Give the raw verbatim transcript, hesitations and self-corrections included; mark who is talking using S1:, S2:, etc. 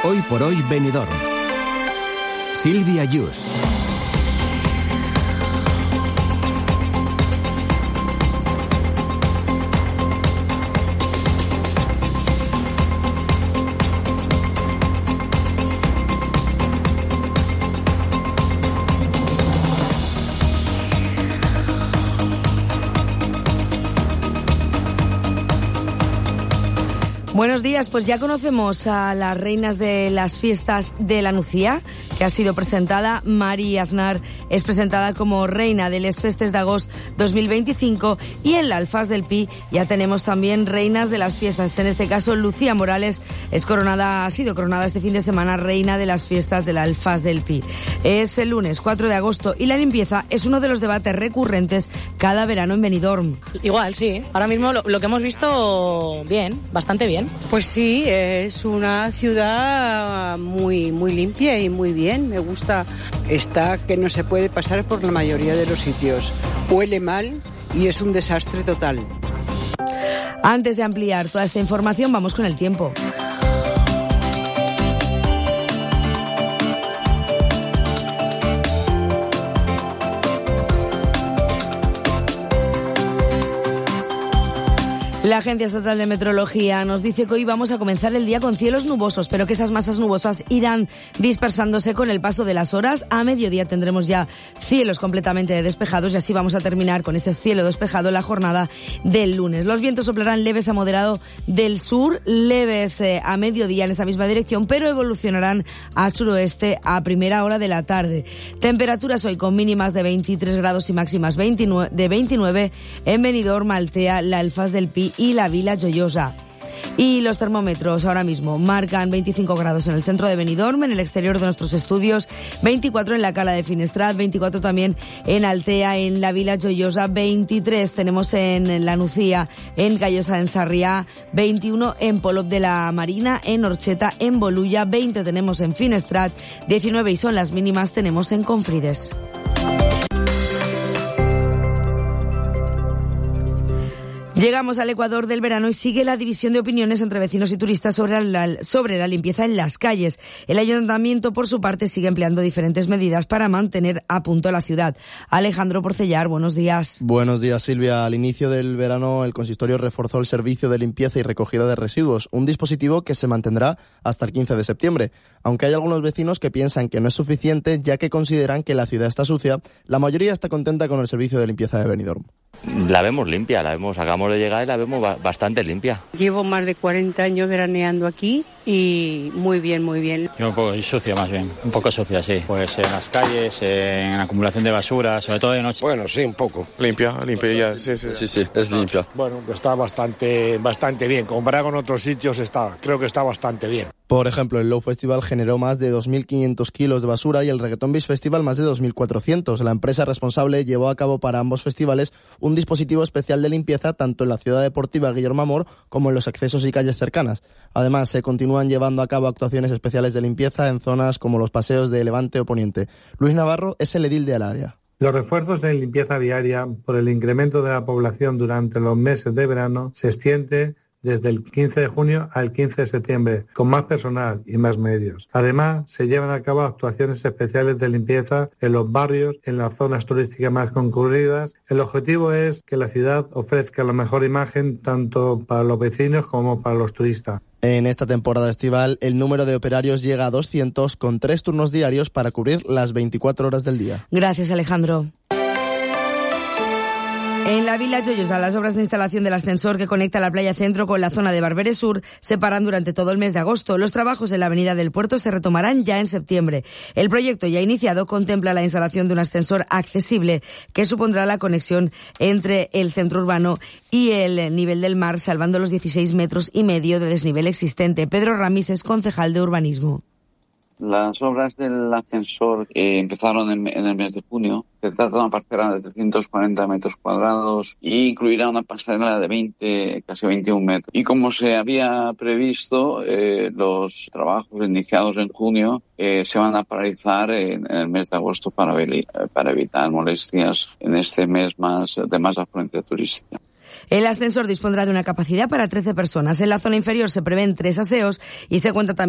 S1: Hoy por hoy Benidorm. Silvia Yus.
S2: Buenos días, pues ya conocemos a las reinas de las fiestas de la Nucía, que ha sido presentada. Mari Aznar es presentada como reina de les Festes d'Agost dos mil veinticinco, y en la Alfaz del Pi ya tenemos también reinas de las fiestas. En este caso, Lucía Morales es coronada, ha sido coronada este fin de semana reina de las fiestas de la Alfaz del Pi. Es el lunes cuatro de agosto y la limpieza es uno de los debates recurrentes cada verano en Benidorm.
S3: Igual, sí. Ahora mismo lo, lo que hemos visto, bien, bastante bien.
S4: Pues sí, es una ciudad muy, muy limpia y muy bien, me gusta.
S5: Está que no se puede pasar por la mayoría de los sitios. Huele mal y es un desastre total.
S2: Antes de ampliar toda esta información, vamos con el tiempo. La Agencia Estatal de Meteorología nos dice que hoy vamos a comenzar el día con cielos nubosos, pero que esas masas nubosas irán dispersándose con el paso de las horas. A mediodía tendremos ya cielos completamente despejados y así vamos a terminar con ese cielo despejado la jornada del lunes. Los vientos soplarán leves a moderado del sur, leves eh, a mediodía en esa misma dirección, pero evolucionarán a suroeste a primera hora de la tarde. Temperaturas hoy con mínimas de veintitrés grados y máximas veintinueve, de veintinueve en Benidorm, Altea, la Alfaz del Pi y la Vila Joiosa. Y los termómetros ahora mismo marcan veinticinco grados en el centro de Benidorm, en el exterior de nuestros estudios, veinticuatro en la Cala de Finestrat, veinticuatro también en Altea, en la Vila Joiosa, veintitrés tenemos en La Nucía, en Callosa, en Sarriá, veintiuno en Polop de la Marina, en Orcheta, en Bolulla, veinte tenemos en Finestrat, diecinueve y son las mínimas tenemos en Confrides. Llegamos al Ecuador del verano y sigue la división de opiniones entre vecinos y turistas sobre la, sobre la limpieza en las calles. El ayuntamiento, por su parte, sigue empleando diferentes medidas para mantener a punto la ciudad. Alejandro Porcellar, buenos días.
S6: Buenos días, Silvia. Al inicio del verano, el consistorio reforzó el servicio de limpieza y recogida de residuos, un dispositivo que se mantendrá hasta el quince de septiembre. Aunque hay algunos vecinos que piensan que no es suficiente, ya que consideran que la ciudad está sucia, la mayoría está contenta con el servicio de limpieza de Benidorm.
S7: La vemos limpia, la vemos, acabamos de llegar y la vemos bastante limpia.
S4: Llevo más de cuarenta años veraneando aquí y muy bien, muy bien.
S8: Yo un poco sucia más bien, un poco sucia, sí. Pues en las calles, en acumulación de basura, sobre todo de noche.
S9: Bueno, sí, un poco. Limpia, limpia ya, sí, sí.
S10: Sí, sí, es limpia.
S9: Bueno, está bastante, bastante bien. Comparado con otros sitios, está, creo que está bastante bien.
S6: Por ejemplo, el Low Festival generó más de dos mil quinientos kilos de basura y el Reggaeton Beach Festival más de dos mil cuatrocientos. La empresa responsable llevó a cabo para ambos festivales un dispositivo especial de limpieza tanto en la ciudad deportiva Guillermo Amor como en los accesos y calles cercanas. Además, se continúan llevando a cabo actuaciones especiales de limpieza en zonas como los paseos de Levante o Poniente. Luis Navarro es el edil del área.
S11: Los refuerzos en limpieza viaria por el incremento de la población durante los meses de verano se extiende desde el quince de junio al quince de septiembre, con más personal y más medios. Además, se llevan a cabo actuaciones especiales de limpieza en los barrios, en las zonas turísticas más concurridas. El objetivo es que la ciudad ofrezca la mejor imagen tanto para los vecinos como para los turistas.
S6: En esta temporada estival, el número de operarios llega a doscientos, con tres turnos diarios para cubrir las veinticuatro horas del día.
S2: Gracias, Alejandro. En la Vila Joiosa, las obras de instalación del ascensor que conecta la playa centro con la zona de Barberé Sur se paran durante todo el mes de agosto. Los trabajos en la avenida del Puerto se retomarán ya en septiembre. El proyecto ya iniciado contempla la instalación de un ascensor accesible que supondrá la conexión entre el centro urbano y el nivel del mar, salvando los dieciséis metros y medio de desnivel existente. Pedro Ramis es concejal de urbanismo.
S12: Las obras del ascensor eh, empezaron en, en el mes de junio. Se trata de una parcela de trescientos cuarenta metros cuadrados e incluirá una pasarela de veinte, casi veintiún metros. Y como se había previsto, eh, los trabajos iniciados en junio eh, se van a paralizar en, en el mes de agosto para, para evitar molestias en este mes más de más afluencia turística.
S2: El ascensor dispondrá de una capacidad para trece personas. En la zona inferior se prevén tres aseos y se cuenta también